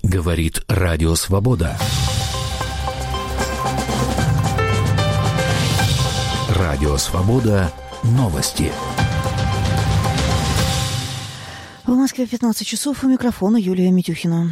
Говорит Радио Свобода. Радио Свобода. Новости. В Москве 15 часов. У микрофона Юлия Митюхина.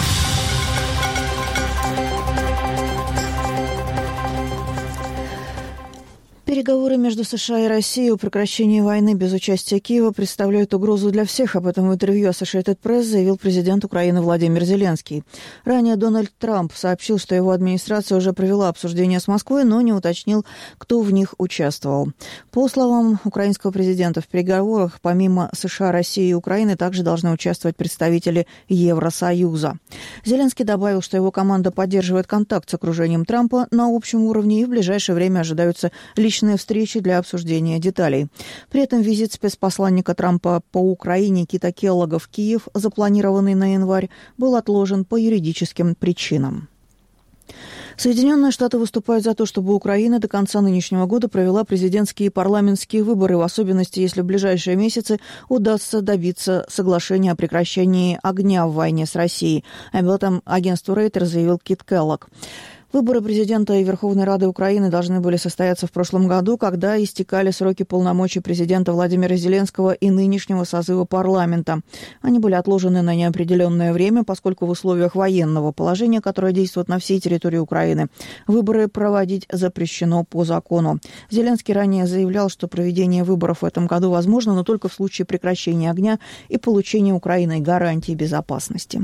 Переговоры между США и Россией о прекращении войны без участия Киева представляют угрозу для всех. Об этом в интервью Associated Press заявил президент Украины Владимир Зеленский. Ранее Дональд Трамп сообщил, что его администрация уже провела обсуждения с Москвой, но не уточнил, кто в них участвовал. По словам украинского президента, в переговорах помимо США, России и Украины также должны участвовать представители Евросоюза. Зеленский добавил, что его команда поддерживает контакт с окружением Трампа на общем уровне и в ближайшее время ожидаются личные встречи для обсуждения деталей. При этом визит спецпосланника Трампа по Украине Кита Келлога в Киев, запланированный на январь, был отложен по юридическим причинам. Соединенные Штаты выступают за то, чтобы Украина до конца нынешнего года провела президентские и парламентские выборы, в особенности, если в ближайшие месяцы удастся добиться соглашения о прекращении огня в войне с Россией. Об этом агентству Рейтер заявил Кит Келлог. Выборы президента и Верховной Рады Украины должны были состояться в прошлом году, когда истекали сроки полномочий президента Владимира Зеленского и нынешнего созыва парламента. Они были отложены на неопределенное время, поскольку в условиях военного положения, которое действует на всей территории Украины, выборы проводить запрещено по закону. Зеленский ранее заявлял, что проведение выборов в этом году возможно, но только в случае прекращения огня и получения Украиной гарантий безопасности.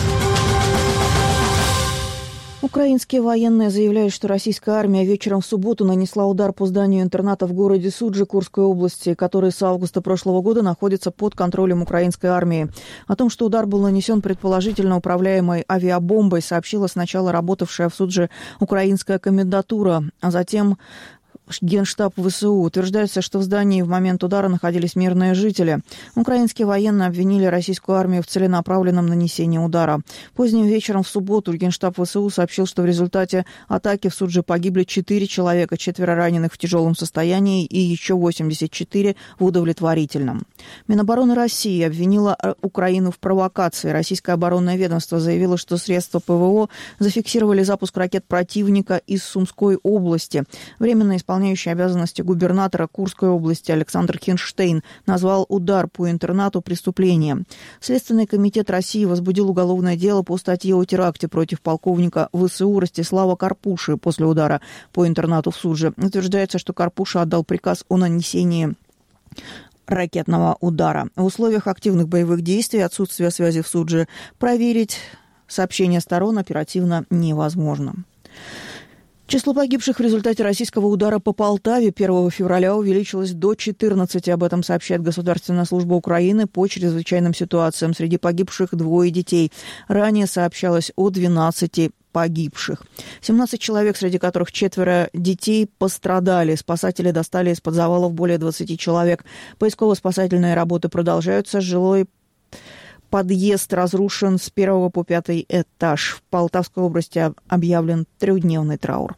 Украинские военные заявляют, что российская армия вечером в субботу нанесла удар по зданию интерната в городе Суджи Курской области, который с августа прошлого года находится под контролем украинской армии. О том, что удар был нанесен предположительно управляемой авиабомбой, сообщила сначала работавшая в Суджи украинская комендатура, а затем Генштаб ВСУ. Утверждается, что в здании в момент удара находились мирные жители. Украинские военные обвинили российскую армию в целенаправленном нанесении удара. Поздним вечером в субботу Генштаб ВСУ сообщил, что в результате атаки в Суджи погибли 4 человека, 4 раненых в тяжелом состоянии и еще 84 в удовлетворительном. Минобороны России обвинила Украину в провокации. Российское оборонное ведомство заявило, что средства ПВО зафиксировали запуск ракет противника из Сумской области. Временно исполняющий обязанности губернатора Курской области Александр Хинштейн назвал удар по интернату преступлением. Следственный комитет России возбудил уголовное дело по статье о теракте против полковника ВСУ Ростислава Карпуши после удара по интернату в Суджи. Утверждается, что Карпуша отдал приказ о нанесении ракетного удара. В условиях активных боевых действий, отсутствия связи в Суджи, проверить сообщения сторон оперативно невозможно. Число погибших в результате российского удара по Полтаве 1 февраля увеличилось до 14. Об этом сообщает Государственная служба Украины по чрезвычайным ситуациям. Среди погибших 2 детей. Ранее сообщалось о 12 погибших. 17 человек, среди которых 4 детей, пострадали. Спасатели достали из-под завалов более 20 человек. Поисково-спасательные работы продолжаются. Жилой подъезд разрушен с 1 по 5 этаж. В Полтавской области объявлен 3-дневный траур.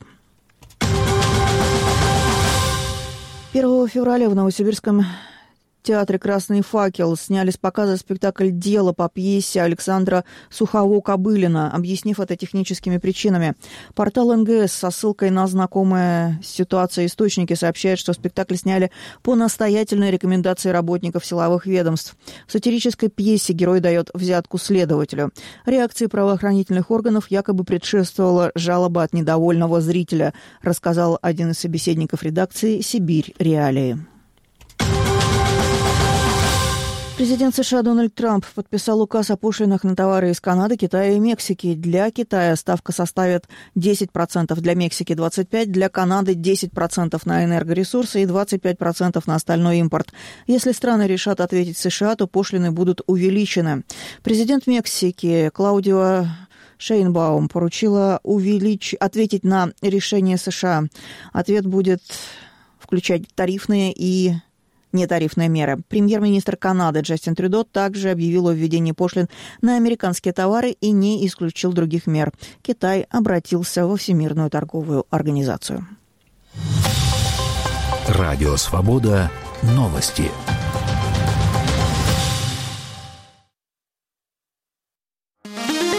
1 февраля в Новосибирском театре «Красный факел» сняли с показа спектакль «Дело» по пьесе Александра Сухово-Кобылина, объяснив это техническими причинами. Портал НГС со ссылкой на знакомые с ситуацией источники сообщает, что спектакль сняли по настоятельной рекомендации работников силовых ведомств. В сатирической пьесе герой дает взятку следователю. Реакции правоохранительных органов якобы предшествовала жалоба от недовольного зрителя, рассказал один из собеседников редакции «Сибирь. Реалии». Президент США Дональд Трамп подписал указ о пошлинах на товары из Канады, Китая и Мексики. Для Китая ставка составит 10%, для Мексики 25%, для Канады 10% на энергоресурсы и 25% на остальной импорт. Если страны решат ответить США, то пошлины будут увеличены. Президент Мексики Клаудио Шейнбаум поручила ответить на решение США. Ответ будет включать тарифные и нетарифные меры. Премьер-министр Канады Джастин Трюдо также объявил о введении пошлин на американские товары и не исключил других мер. Китай обратился во Всемирную торговую организацию. Радио «Свобода». Новости.